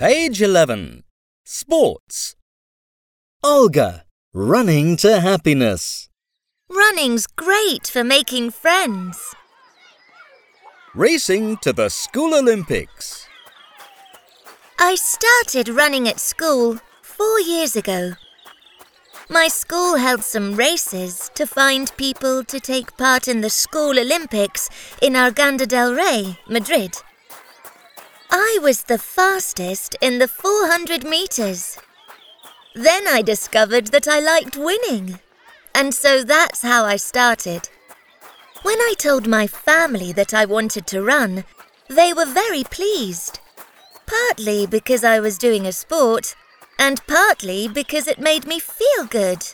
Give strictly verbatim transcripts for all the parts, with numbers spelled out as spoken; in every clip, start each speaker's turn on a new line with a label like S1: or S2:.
S1: Page eleven. Sports. Olga, running to happiness.
S2: Running's great for making friends.
S1: Racing to the School Olympics.
S2: I started running at school four years ago. My school held some races to find people to take part in the School Olympics in Arganda del Rey, Madrid. I was the fastest in the four hundred meters. Then I discovered that I liked winning, and so that's how I started. When I told my family that I wanted to run, they were very pleased, partly because I was doing a sport, and partly because it made me feel good.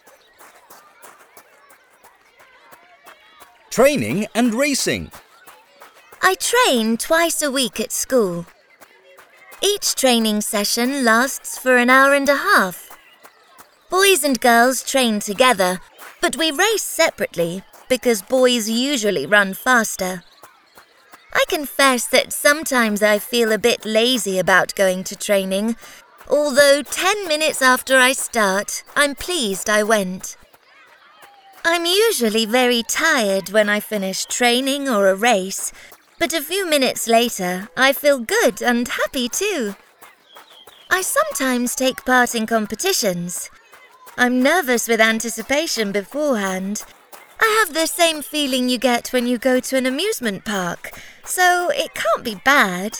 S1: Training and racing.
S2: I train twice a week at school. Each training session lasts for an hour and a half. Boys and girls train together, but we race separately because boys usually run faster. I confess that sometimes I feel a bit lazy about going to training, although ten minutes after I start, I'm pleased I went. I'm usually very tired when I finish training or a race, but a few minutes later, I feel good and happy too. I sometimes take part in competitions. I'm nervous with anticipation beforehand. I have the same feeling you get when you go to an amusement park, so it can't be bad.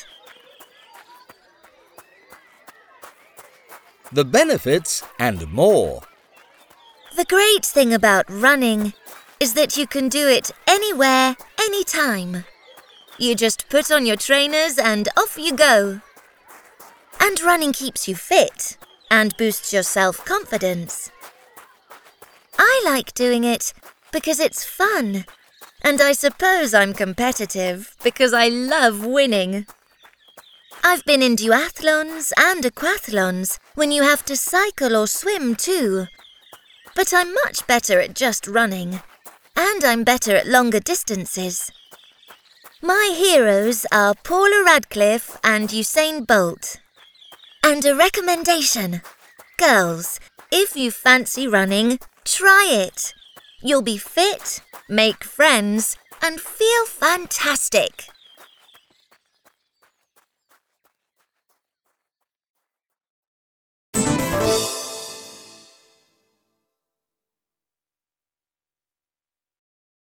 S1: The benefits and more.
S2: The great thing about running is that you can do it anywhere, anytime. You just put on your trainers and off you go. And running keeps you fit and boosts your self-confidence. I like doing it because it's fun, and I suppose I'm competitive because I love winning. I've been in duathlons and aquathlons when you have to cycle or swim too. But I'm much better at just running, and I'm better at longer distances. My heroes are Paula Radcliffe and Usain Bolt. And a recommendation. Girls, if you fancy running, try it. You'll be fit, make friends, and feel fantastic.